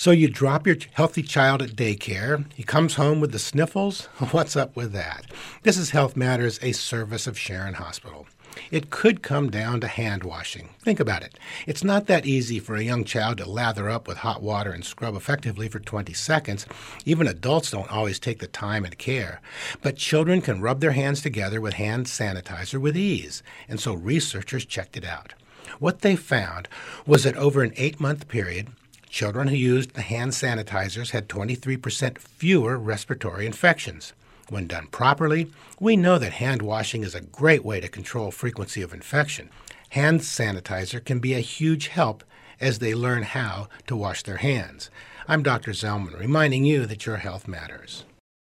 So you drop your healthy child at daycare. He comes home with the sniffles. What's up with that? This is Health Matters, a service of Sharon Hospital. It could come down to hand washing. Think about it. It's not that easy for a young child to lather up with hot water and scrub effectively for 20 seconds. Even adults don't always take the time and care. But children can rub their hands together with hand sanitizer with ease, and so researchers checked it out. What they found was that over an 8-month period, children who used the hand sanitizers had 23% fewer respiratory infections. When done properly, we know that hand washing is a great way to control frequency of infection. Hand sanitizer can be a huge help as they learn how to wash their hands. I'm Dr. Zellman, reminding you that your health matters.